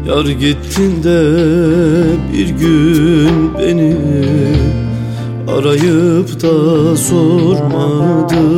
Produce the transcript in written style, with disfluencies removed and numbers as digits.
Yar gittin de bir gün beni arayıp da sormadın.